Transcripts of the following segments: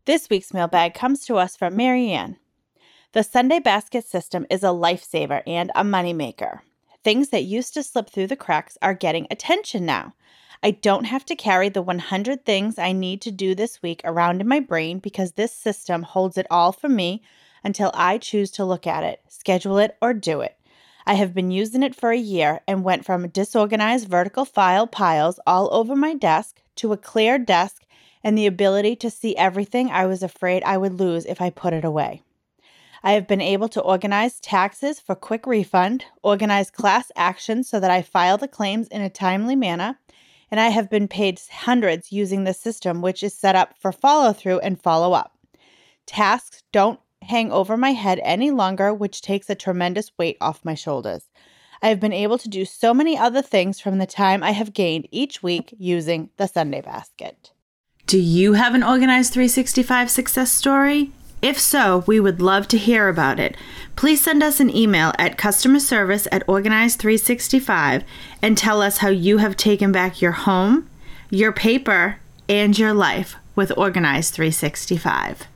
This week's mailbag comes to us from Marianne. The Sunday basket system is a lifesaver and a moneymaker. Things that used to slip through the cracks are getting attention now. I don't have to carry the 100 things I need to do this week around in my brain because this system holds it all for me until I choose to look at it, schedule it, or do it. I have been using it for a year and went from disorganized vertical file piles all over my desk to a clear desk and the ability to see everything I was afraid I would lose if I put it away. I have been able to organize taxes for quick refund, organize class actions so that I file the claims in a timely manner, and I have been paid hundreds using the system, which is set up for follow-through and follow-up. Tasks don't hang over my head any longer, which takes a tremendous weight off my shoulders. I have been able to do so many other things from the time I have gained each week using the Sunday basket. Do you have an Organized 365 success story? If so, we would love to hear about it. Please send us an email at customerservice@Organized365 and tell us how you have taken back your home, your paper, and your life with Organized 365.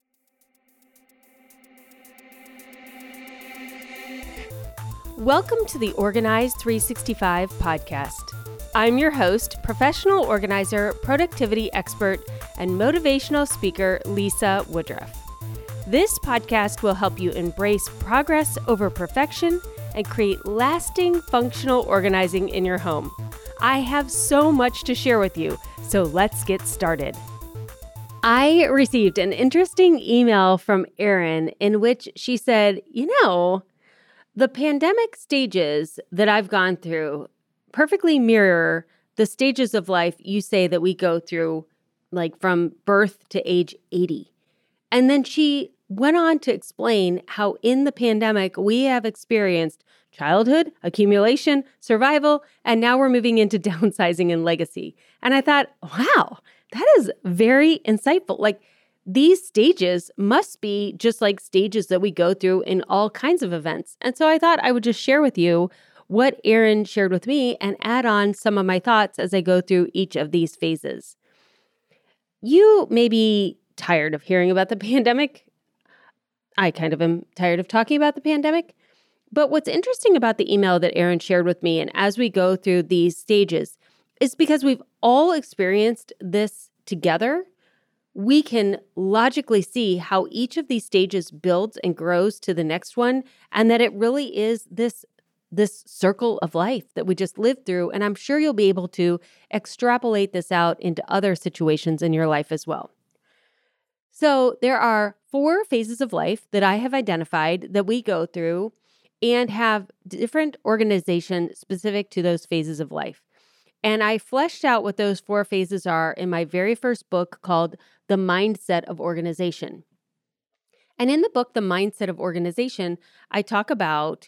Welcome to the Organized 365 podcast. I'm your host, professional organizer, productivity expert, and motivational speaker, Lisa Woodruff. This podcast will help you embrace progress over perfection and create lasting functional organizing in your home. I have so much to share with you, so let's get started. I received an interesting email from Erin in which she said, the pandemic stages that I've gone through perfectly mirror the stages of life you say that we go through, like from birth to age 80. And then she went on to explain how in the pandemic we have experienced childhood, accumulation, survival, and now we're moving into downsizing and legacy. And I thought, wow, that is very insightful. Like, these stages must be just like stages that we go through in all kinds of events. And so I thought I would just share with you what Erin shared with me and add on some of my thoughts as I go through each of these phases. You may be tired of hearing about the pandemic. I kind of am tired of talking about the pandemic. But what's interesting about the email that Erin shared with me, and as we go through these stages, is because we've all experienced this together, we can logically see how each of these stages builds and grows to the next one, and that it really is this circle of life that we just lived through. And I'm sure you'll be able to extrapolate this out into other situations in your life as well. So there are 4 phases of life that I have identified that we go through and have different organization specific to those phases of life. And I fleshed out what those 4 phases are in my very first book called The Mindset of Organization. And in the book, The Mindset of Organization, I talk about,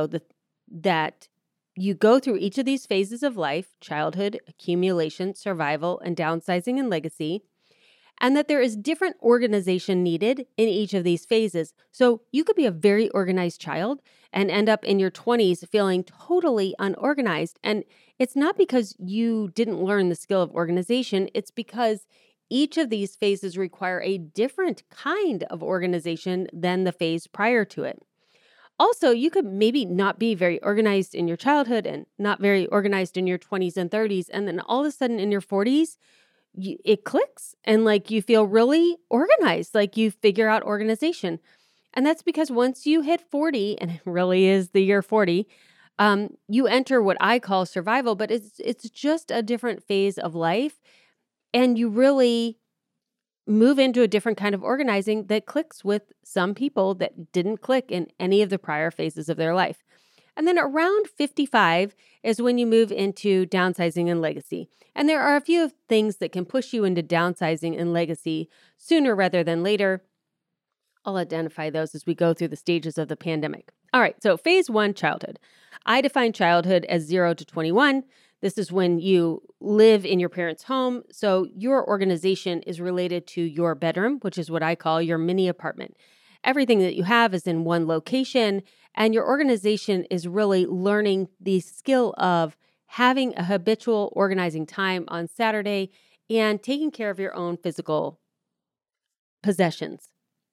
that you go through each of these phases of life: childhood, accumulation, survival, and downsizing and legacy, and that there is different organization needed in each of these phases. So you could be a very organized child and end up in your 20s feeling totally unorganized. And it's not because you didn't learn the skill of organization. It's because each of these phases require a different kind of organization than the phase prior to it. Also, you could maybe not be very organized in your childhood and not very organized in your 20s and 30s. And then all of a sudden in your 40s, it clicks and you feel really organized, like you figure out organization. And that's because once you hit 40, and it really is the year 40, you enter what I call survival, but it's just a different phase of life. And you really move into a different kind of organizing that clicks with some people that didn't click in any of the prior phases of their life. And then around 55 is when you move into downsizing and legacy. And there are a few things that can push you into downsizing and legacy sooner rather than later. I'll identify those as we go through the stages of the pandemic. All right, so phase 1, childhood. I define childhood as 0 to 21. This is when you live in your parents' home. So your organization is related to your bedroom, which is what I call your mini apartment. Everything that you have is in one location, and your organization is really learning the skill of having a habitual organizing time on Saturday and taking care of your own physical possessions.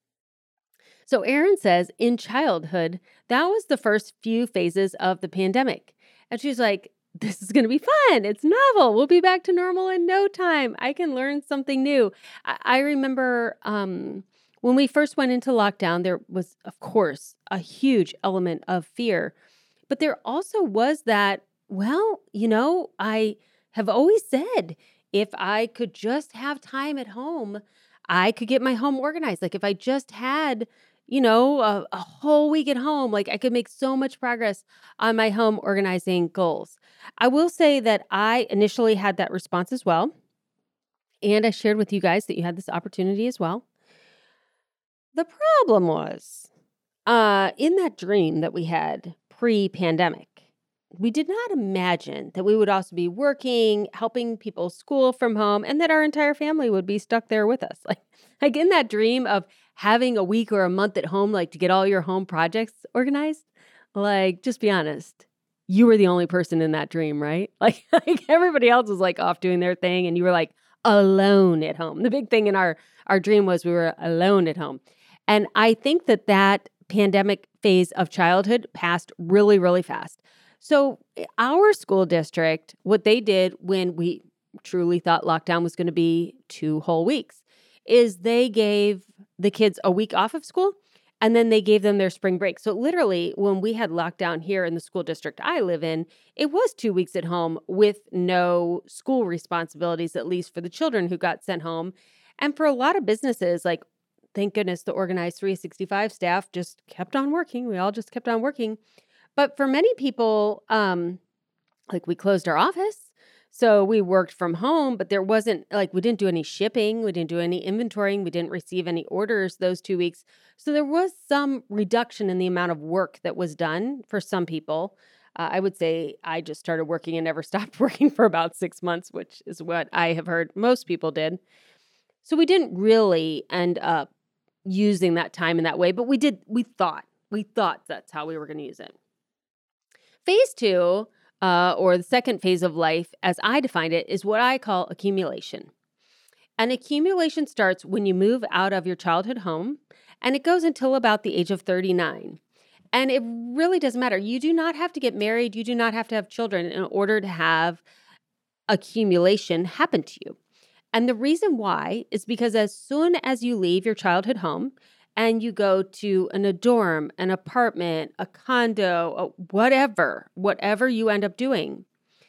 So Erin says in childhood, that was the first few phases of the pandemic. And she's like, this is going to be fun. It's novel. We'll be back to normal in no time. I can learn something new. I remember when we first went into lockdown, there was, of course, a huge element of fear. But there also was that, well, I have always said if I could just have time at home, I could get my home organized. Like if I just had a whole week at home, like I could make so much progress on my home organizing goals. I will say that I initially had that response as well. And I shared with you guys that you had this opportunity as well. The problem was, in that dream that we had pre-pandemic, we did not imagine that we would also be working, helping people school from home, and that our entire family would be stuck there with us. Like in that dream of having a week or a month at home, like to get all your home projects organized, like just be honest, you were the only person in that dream, right? Like everybody else was like off doing their thing and you were like alone at home. The big thing in our dream was we were alone at home. And I think that pandemic phase of childhood passed really, really fast. So our school district, what they did when we truly thought lockdown was going to be 2 whole weeks, is they gave the kids a week off of school and then they gave them their spring break. So literally when we had lockdown here in the school district I live in, it was 2 weeks at home with no school responsibilities, at least for the children who got sent home. And for a lot of businesses, like thank goodness the Organized 365 staff just kept on working. We all just kept on working. But for many people, like we closed our office. So we worked from home, but there wasn't we didn't do any shipping. We didn't do any inventorying. We didn't receive any orders those 2 weeks. So there was some reduction in the amount of work that was done for some people. I would say I just started working and never stopped working for about 6 months, which is what I have heard most people did. So we didn't really end up using that time in that way, but we thought that's how we were going to use it. Phase 2, or the second phase of life, as I defined it, is what I call accumulation. And accumulation starts when you move out of your childhood home, and it goes until about the age of 39. And it really doesn't matter. You do not have to get married. You do not have to have children in order to have accumulation happen to you. And the reason why is because as soon as you leave your childhood home and you go to a dorm, an apartment, a condo, whatever you end up doing,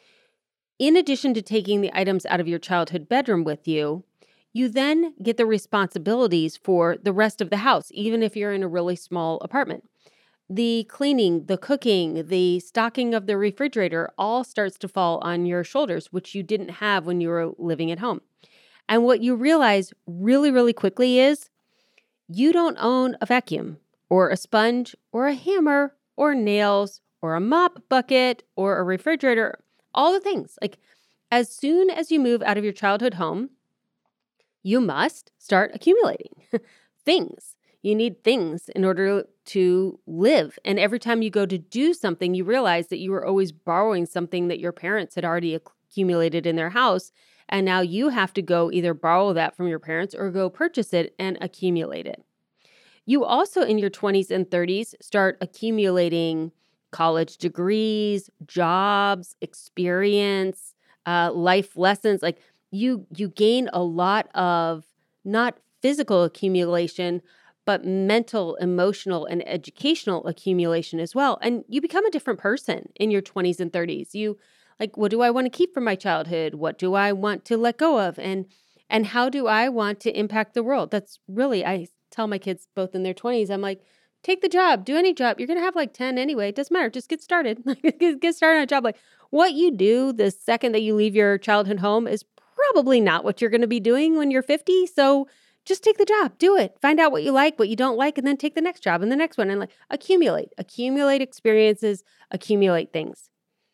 in addition to taking the items out of your childhood bedroom with you, you then get the responsibilities for the rest of the house, even if you're in a really small apartment. The cleaning, the cooking, the stocking of the refrigerator all starts to fall on your shoulders, which you didn't have when you were living at home. And what you realize really, really quickly is you don't own a vacuum or a sponge or a hammer or nails or a mop bucket or a refrigerator, all the things. Like as soon as you move out of your childhood home, you must start accumulating things. You need things in order to live. And every time you go to do something, you realize that you were always borrowing something that your parents had already accumulated in their house. And now you have to go either borrow that from your parents or go purchase it and accumulate it. You also in your 20s and 30s start accumulating college degrees, jobs, experience, life lessons. Like you gain a lot of not physical accumulation, but mental, emotional, and educational accumulation as well. And you become a different person in your 20s and 30s. You like, what do I want to keep from my childhood? What do I want to let go of? And how do I want to impact the world? That's really, I tell my kids both in their 20s, I'm like, take the job, do any job. You're going to have like 10 anyway. It doesn't matter. Just get started. Get started on a job. Like what you do the second that you leave your childhood home is probably not what you're going to be doing when you're 50. So just take the job, do it, find out what you like, what you don't like, and then take the next job and the next one and like accumulate experiences, accumulate things.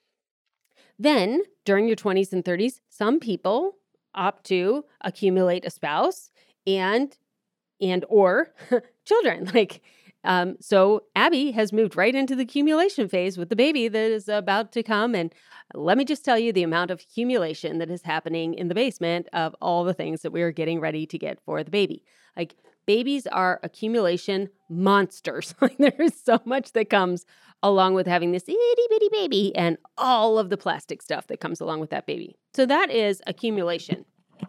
Then during your 20s and 30s, some people opt to accumulate a spouse and or children. Like So Abby has moved right into the accumulation phase with the baby that is about to come. And let me just tell you the amount of accumulation that is happening in the basement of all the things that we are getting ready to get for the baby. Like, babies are accumulation monsters. Like, there is so much that comes along with having this itty bitty baby and all of the plastic stuff that comes along with that baby. So that is accumulation.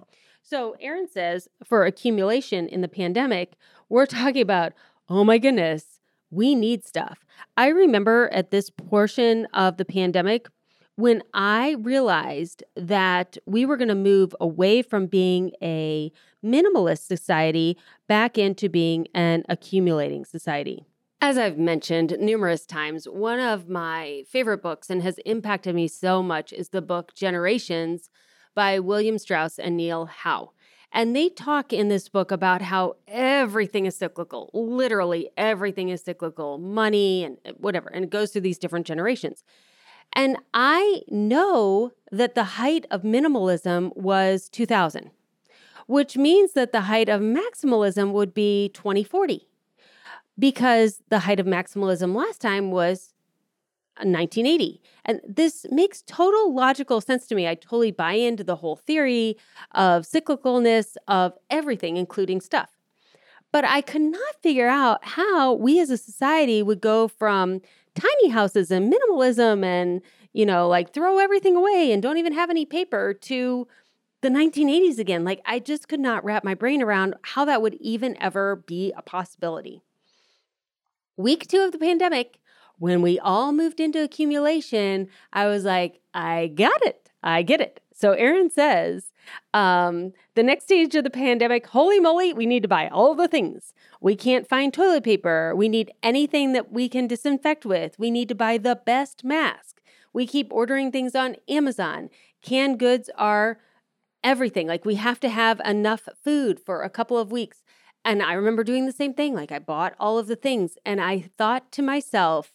So Erin says for accumulation in the pandemic, we're talking about, oh my goodness, we need stuff. I remember at this portion of the pandemic when I realized that we were going to move away from being a minimalist society back into being an accumulating society. As I've mentioned numerous times, one of my favorite books and has impacted me so much is the book Generations by William Strauss and Neil Howe. And they talk in this book about how everything is cyclical. Literally everything is cyclical, money and whatever. And it goes through these different generations. And I know that the height of minimalism was 2000, which means that the height of maximalism would be 2040. Because the height of maximalism last time was 1980. And this makes total logical sense to me. I totally buy into the whole theory of cyclicalness of everything, including stuff. But I could not figure out how we as a society would go from tiny houses and minimalism and, like throw everything away and don't even have any paper to the 1980s again. Like, I just could not wrap my brain around how that would even ever be a possibility. Week 2 of the pandemic, when we all moved into accumulation, I was like, I got it. I get it. So Erin says, the next stage of the pandemic, holy moly, we need to buy all the things. We can't find toilet paper. We need anything that we can disinfect with. We need to buy the best mask. We keep ordering things on Amazon. Canned goods are everything. Like, we have to have enough food for a couple of weeks. And I remember doing the same thing. Like, I bought all of the things and I thought to myself,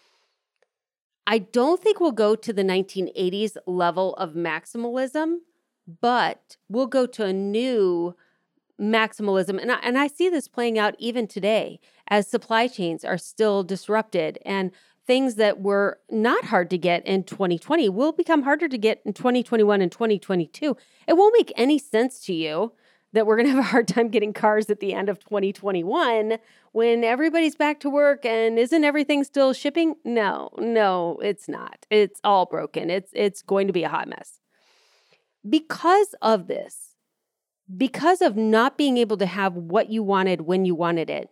I don't think we'll go to the 1980s level of maximalism, but we'll go to a new maximalism. And I see this playing out even today as supply chains are still disrupted and things that were not hard to get in 2020 will become harder to get in 2021 and 2022. It won't make any sense to you that we're going to have a hard time getting cars at the end of 2021 when everybody's back to work and isn't everything still shipping? No, it's not. It's all broken. It's going to be a hot mess. Because of this, because of not being able to have what you wanted when you wanted it,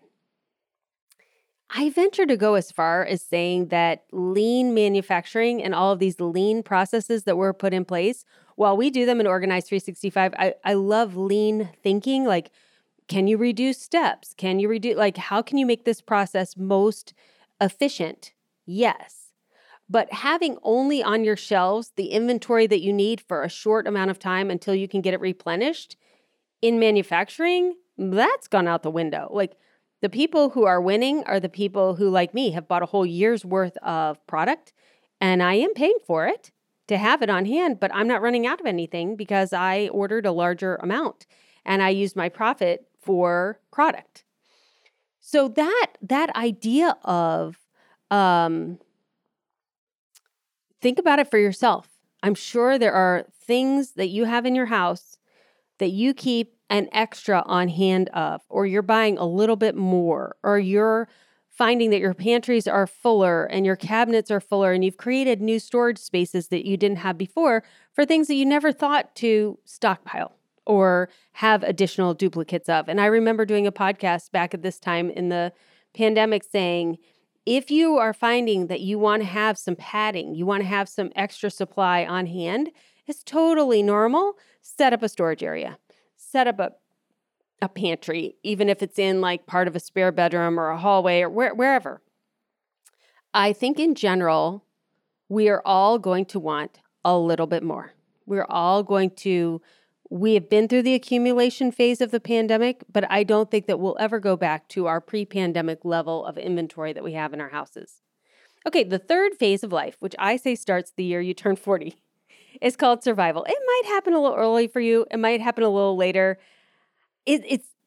I venture to go as far as saying that lean manufacturing and all of these lean processes that were put in place, while we do them in Organize 365, I love lean thinking. Like, can you reduce steps? Can you how can you make this process most efficient? Yes. But having only on your shelves the inventory that you need for a short amount of time until you can get it replenished in manufacturing, that's gone out the window. Like, the people who are winning are the people who, like me, have bought a whole year's worth of product, and I am paying for it to have it on hand, but I'm not running out of anything because I ordered a larger amount and I used my profit for product. So that idea of think about it for yourself. I'm sure there are things that you have in your house that you keep an extra on hand of, or you're buying a little bit more, or you're finding that your pantries are fuller and your cabinets are fuller and you've created new storage spaces that you didn't have before for things that you never thought to stockpile or have additional duplicates of. And I remember doing a podcast back at this time in the pandemic saying, if you are finding that you want to have some padding, you want to have some extra supply on hand, it's totally normal. Set up a storage area. Set up a pantry, even if it's in like part of a spare bedroom or a hallway or wherever. I think in general, we are all going to want a little bit more. We have been through the accumulation phase of the pandemic, but I don't think that we'll ever go back to our pre-pandemic level of inventory that we have in our houses. Okay, the third phase of life, which I say starts the year you turn 40, is called survival. It might happen a little early for you. It might happen a little later. It's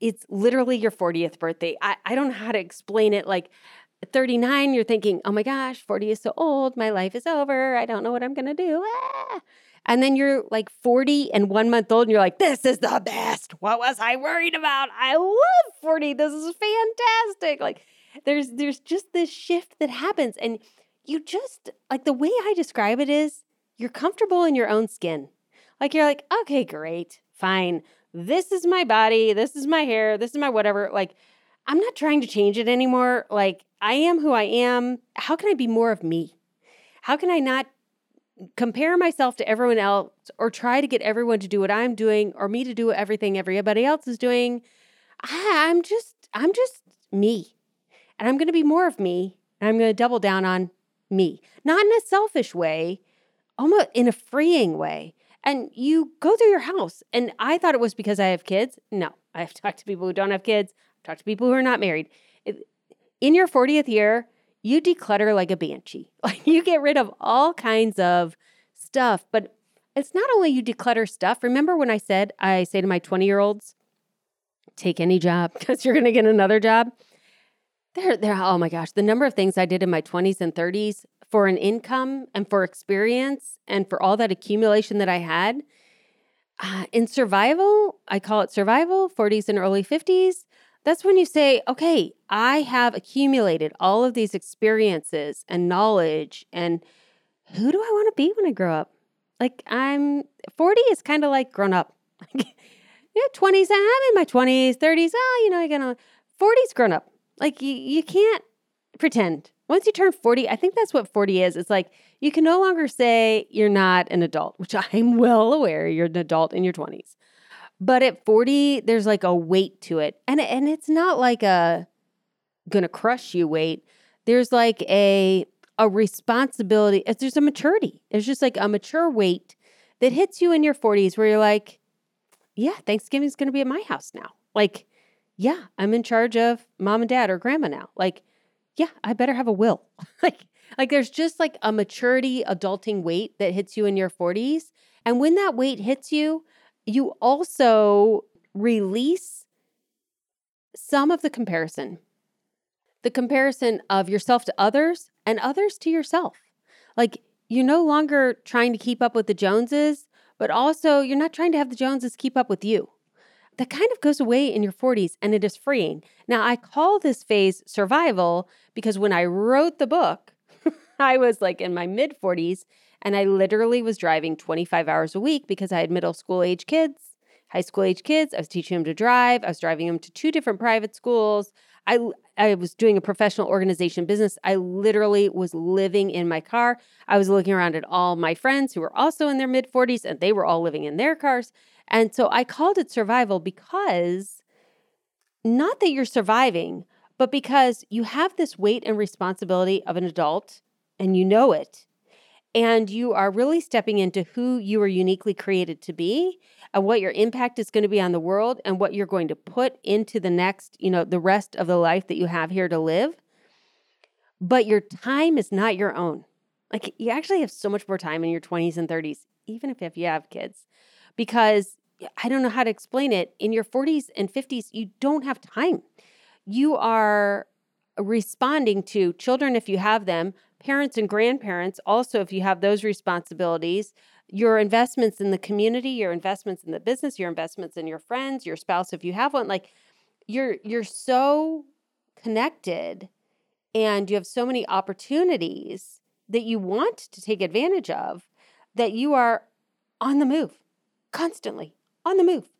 it's literally your 40th birthday. I don't know how to explain it. Like, at 39, you're thinking, oh my gosh, 40 is so old. My life is over. I don't know what I'm going to do. Ah. And then you're like 40 and 1 month old and you're like, this is the best. What was I worried about? I love 40. This is fantastic. Like there's just this shift that happens. And you just, like the way I describe it is you're comfortable in your own skin. Like you're like, okay, great, fine. This is my body. This is my hair. This is my whatever. Like, I'm not trying to change it anymore. Like, I am who I am. How can I be more of me? How can I not compare myself to everyone else or try to get everyone to do what I'm doing or me to do everything everybody else is doing? I'm just me. And I'm going to be more of me. And I'm going to double down on me. Not in a selfish way, almost in a freeing way. And you go through your house. And I thought it was because I have kids. No, I've talked to people who don't have kids. Talk to people who are not married. In your 40th year, you declutter like a banshee. Like you get rid of all kinds of stuff. But it's not only you declutter stuff. Remember when I say to my 20-year-olds, take any job because you're going to get another job. They're, oh my gosh, the number of things I did in my 20s and 30s for an income and for experience and for all that accumulation that I had. In survival, I call it survival, 40s and early 50s. That's when you say, okay, I have accumulated all of these experiences and knowledge, and who do I want to be when I grow up? Like 40 is kind of like grown up. 20s, I'm in my 20s, 30s, you're gonna, 40's grown up. Like you can't pretend. Once you turn 40, I think that's what 40 is. It's like you can no longer say you're not an adult, which I'm well aware you're an adult in your 20s. But at 40, there's like a weight to it. And it's not like a gonna crush you weight. There's like a responsibility. There's a maturity. There's just like a mature weight that hits you in your 40s where you're like, yeah, Thanksgiving's gonna be at my house now. Like, yeah, I'm in charge of mom and dad or grandma now. Like, yeah, I better have a will. like there's just like a maturity, adulting weight that hits you in your 40s. And when that weight hits you, you also release some of the comparison of yourself to others and others to yourself. Like you're no longer trying to keep up with the Joneses, but also you're not trying to have the Joneses keep up with you. That kind of goes away in your 40s and it is freeing. Now, I call this phase survival because when I wrote the book, I was like in my mid 40s and I literally was driving 25 hours a week because I had middle school age kids, high school age kids. I was teaching them to drive. I was driving them to 2 different private schools. I was doing a professional organization business. I literally was living in my car. I was looking around at all my friends who were also in their mid 40s and they were all living in their cars. And so I called it survival because not that you're surviving, but because you have this weight and responsibility of an adult and you know it. And you are really stepping into who you are uniquely created to be and what your impact is going to be on the world and what you're going to put into the next, the rest of the life that you have here to live. But your time is not your own. Like you actually have so much more time in your 20s and 30s, even if you have kids, because I don't know how to explain it. In your 40s and 50s, you don't have time. You are responding to children if you have them, parents and grandparents also if you have those responsibilities, your investments in the community, your investments in the business, your investments in your friends, your spouse if you have one. Like you're so connected and you have so many opportunities that you want to take advantage of that you are on the move, constantly on the move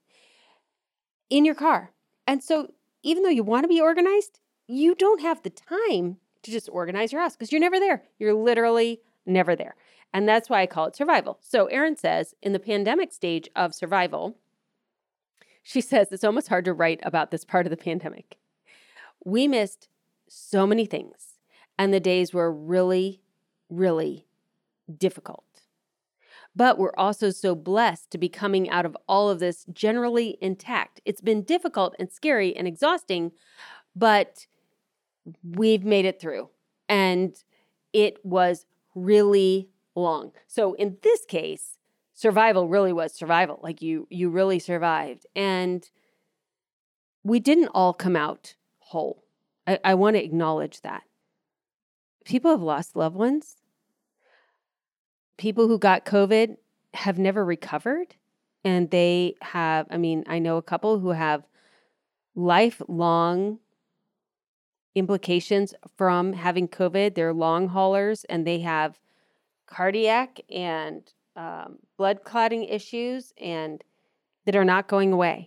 in your car. And so even though you want to be organized, you don't have the time to just organize your house because you're never there. You're literally never there. And that's why I call it survival. So Erin says in the pandemic stage of survival, she says it's almost hard to write about this part of the pandemic. We missed so many things and the days were really, really difficult. But we're also so blessed to be coming out of all of this generally intact. It's been difficult and scary and exhausting, but we've made it through. And it was really long. So in this case, survival really was survival. Like you really survived. And we didn't all come out whole. I want to acknowledge that. People have lost loved ones. People who got COVID have never recovered. And they have, I know a couple who have lifelong implications from having COVID. They're long haulers and they have cardiac and blood clotting issues and that are not going away.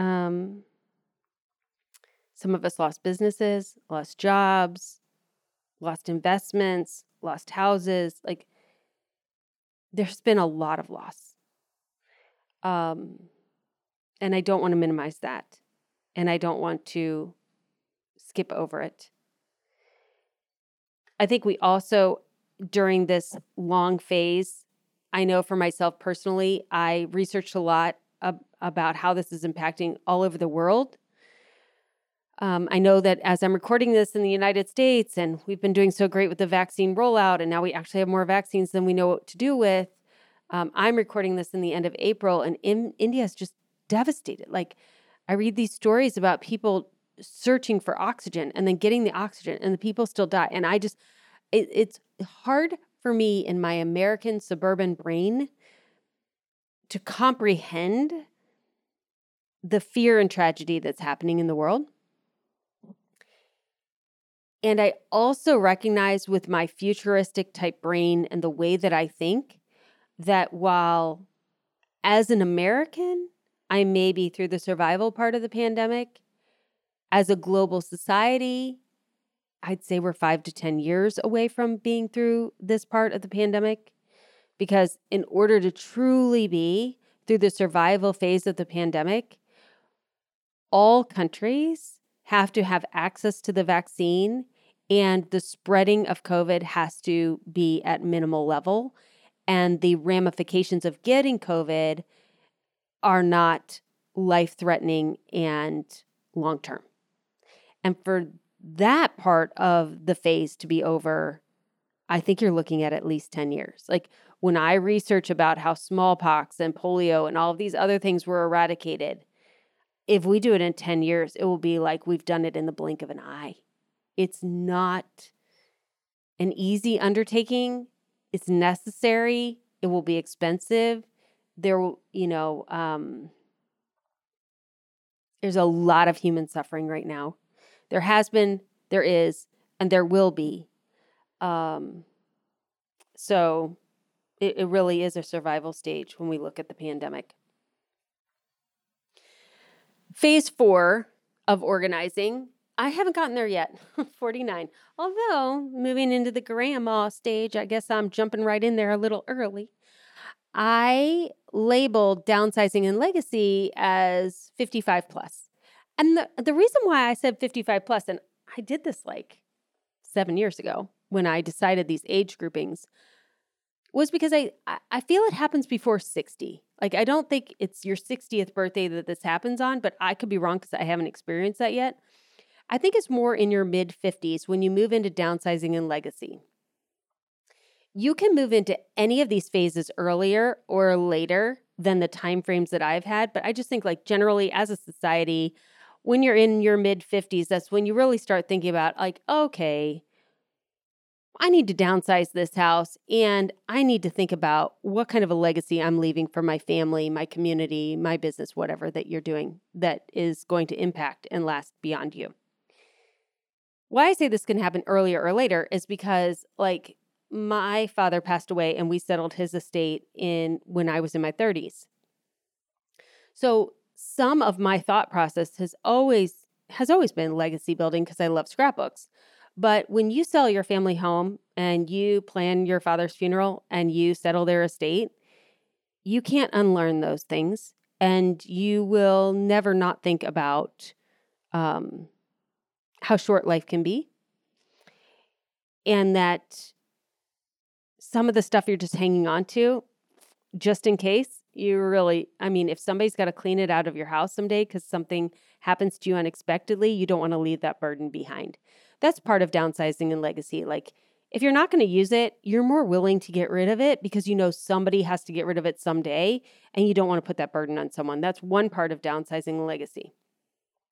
Some of us lost businesses, lost jobs, lost investments, lost houses. Like, there's been a lot of loss. And I don't want to minimize that. And I don't want to skip over it. I think we also, during this long phase, I know for myself personally, I researched a lot about how this is impacting all over the world. I know that as I'm recording this in the United States, and we've been doing so great with the vaccine rollout, and now we actually have more vaccines than we know what to do with. I'm recording this in the end of April, and India is just devastated. Like, I read these stories about people searching for oxygen and then getting the oxygen, and the people still die. And it's hard for me in my American suburban brain to comprehend the fear and tragedy that's happening in the world. And I also recognize with my futuristic type brain and the way that I think that while as an American, I may be through the survival part of the pandemic, as a global society, I'd say we're 5 to 10 years away from being through this part of the pandemic. Because in order to truly be through the survival phase of the pandemic, all countries have to have access to the vaccine, and the spreading of COVID has to be at minimal level. And the ramifications of getting COVID are not life-threatening and long-term. And for that part of the phase to be over, I think you're looking at least 10 years. Like, when I research about how smallpox and polio and all of these other things were eradicated, if we do it in 10 years, it will be like we've done it in the blink of an eye. It's not an easy undertaking. It's necessary. It will be expensive. There will, there's a lot of human suffering right now. There has been, there is, and there will be. So it really is a survival stage when we look at the pandemic. Phase 4 of organizing, I haven't gotten there yet, 49. Although, moving into the grandma stage, I guess I'm jumping right in there a little early. I labeled downsizing and legacy as 55 plus. And the reason why I said 55 plus, and I did this like 7 years ago when I decided these age groupings, was because I feel it happens before 60. Like, I don't think it's your 60th birthday that this happens on, but I could be wrong because I haven't experienced that yet. I think it's more in your mid-50s when you move into downsizing and legacy. You can move into any of these phases earlier or later than the timeframes that I've had, but I just think, like, generally as a society, when you're in your mid-50s, that's when you really start thinking about, like, okay, I need to downsize this house, and I need to think about what kind of a legacy I'm leaving for my family, my community, my business, whatever that you're doing that is going to impact and last beyond you. Why I say this can happen earlier or later is because, like, my father passed away and we settled his estate when I was in my 30s. So some of my thought process has always been legacy building because I love scrapbooks. But when you sell your family home and you plan your father's funeral and you settle their estate, you can't unlearn those things, and you will never not think about how short life can be, and that some of the stuff you're just hanging on to, just in case, if somebody's got to clean it out of your house someday because something happens to you unexpectedly, you don't want to leave that burden behind. That's part of downsizing and legacy. Like, if you're not going to use it, you're more willing to get rid of it because you know somebody has to get rid of it someday, and you don't want to put that burden on someone. That's one part of downsizing and legacy.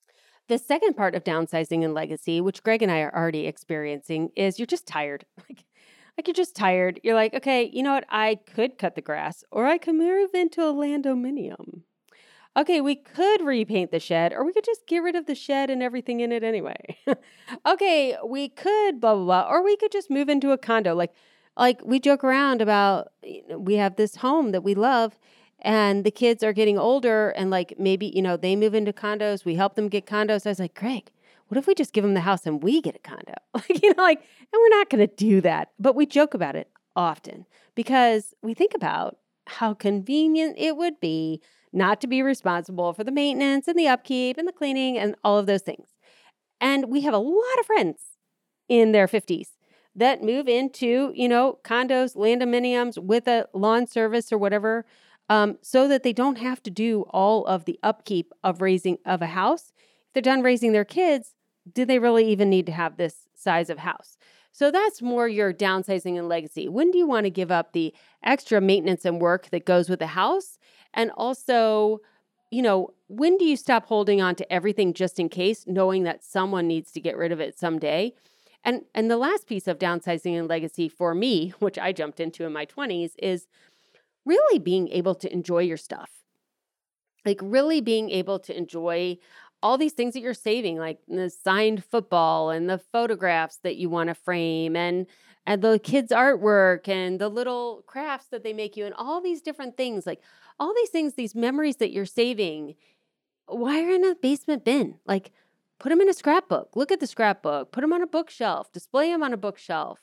The second part of downsizing and legacy, which Greg and I are already experiencing, is you're just tired. Like you're just tired. You're like, okay, you know what? I could cut the grass, or I could move into a landominium. Okay, we could repaint the shed, or we could just get rid of the shed and everything in it anyway. Okay, we could blah, blah, blah, or we could just move into a condo. Like we joke around about, we have this home that we love, and the kids are getting older, and like maybe, they move into condos. We help them get condos. I was like, Greg, what if we just give them the house and we get a condo? And we're not going to do that. But we joke about it often because we think about how convenient it would be not to be responsible for the maintenance and the upkeep and the cleaning and all of those things. And we have a lot of friends in their 50s that move into, condos, landominiums with a lawn service or whatever, so that they don't have to do all of the upkeep of raising of a house. If they're done raising their kids, do they really even need to have this size of house? So that's more your downsizing and legacy. When do you want to give up the extra maintenance and work that goes with the house? And also, when do you stop holding on to everything just in case, knowing that someone needs to get rid of it someday? And the last piece of downsizing and legacy for me, which I jumped into in my 20s, is really being able to enjoy your stuff. Like really being able to enjoy all these things that you're saving, like the signed football and the photographs that you want to frame and the kids' artwork and the little crafts that they make you and all these different things, like all these things, these memories that you're saving, why are in a basement bin? Like put them in a scrapbook, look at the scrapbook, put them on a bookshelf, display them on a bookshelf.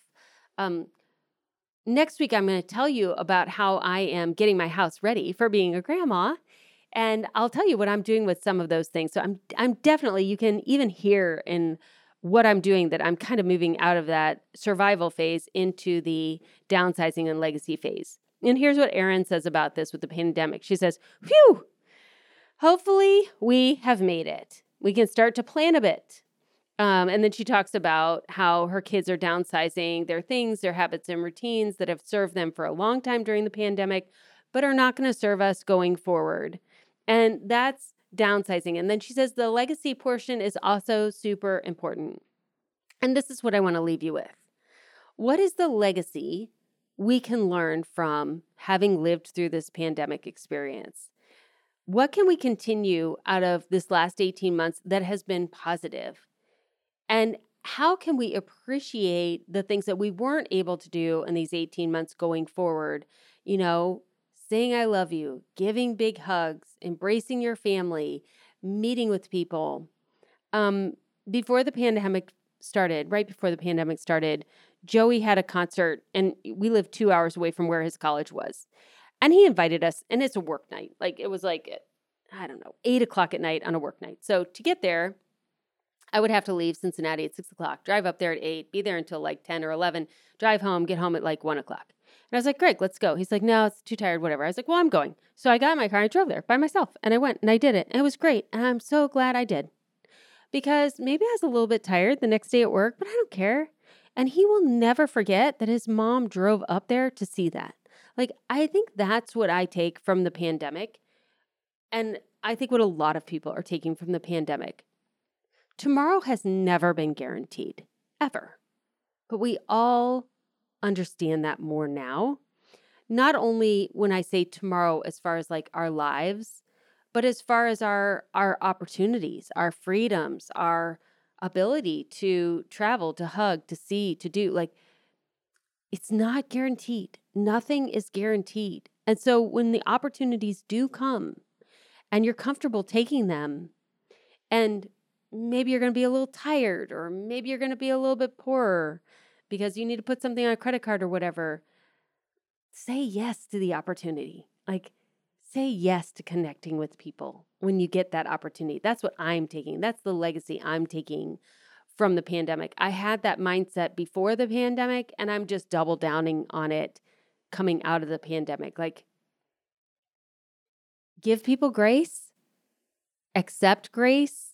Next week, I'm going to tell you about how I am getting my house ready for being a grandma. And I'll tell you what I'm doing with some of those things. So I'm definitely, you can even hear in what I'm doing that I'm kind of moving out of that survival phase into the downsizing and legacy phase. And here's what Erin says about this with the pandemic. She says, phew, hopefully we have made it. We can start to plan a bit. And then she talks about how her kids are downsizing their things, their habits and routines that have served them for a long time during the pandemic, but are not going to serve us going forward. And that's downsizing. And then she says the legacy portion is also super important. And this is what I want to leave you with. What is the legacy we can learn from having lived through this pandemic experience? What can we continue out of this last 18 months that has been positive? And how can we appreciate the things that we weren't able to do in these 18 months going forward? Saying I love you, giving big hugs, embracing your family, meeting with people. Before the pandemic started, right before the pandemic started, Joey had a concert, and we lived 2 hours away from where his college was. And he invited us, and it's a work night. Like, it was like, 8 o'clock at night on a work night. So to get there, I would have to leave Cincinnati at 6 o'clock, drive up there at 8, be there until like 10 or 11, drive home, get home at like 1 o'clock. And I was like, Greg, let's go. He's like, no, it's too tired, whatever. I was like, well, I'm going. So I got in my car and I drove there by myself and I went and I did it. And it was great. And I'm so glad I did. Because maybe I was a little bit tired the next day at work, but I don't care. And he will never forget that his mom drove up there to see that. Like, I think that's what I take from the pandemic. And I think what a lot of people are taking from the pandemic. Tomorrow has never been guaranteed, ever. But we all understand that more now. Not only when I say tomorrow as far as like our lives, but as far as our opportunities, our freedoms, our ability to travel, to hug, to see, to do. Like, it's not guaranteed. Nothing is guaranteed. And so when the opportunities do come and you're comfortable taking them, and maybe you're going to be a little tired, or maybe you're going to be a little bit poorer because you need to put something on a credit card or whatever, say yes to the opportunity. Like, say yes to connecting with people when you get that opportunity. That's what I'm taking. That's the legacy I'm taking from the pandemic. I had that mindset before the pandemic, and I'm just double downing on it coming out of the pandemic. Like, give people grace, accept grace,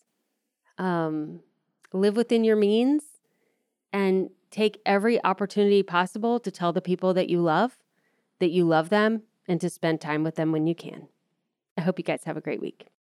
live within your means, and take every opportunity possible to tell the people that you love them, and to spend time with them when you can. I hope you guys have a great week.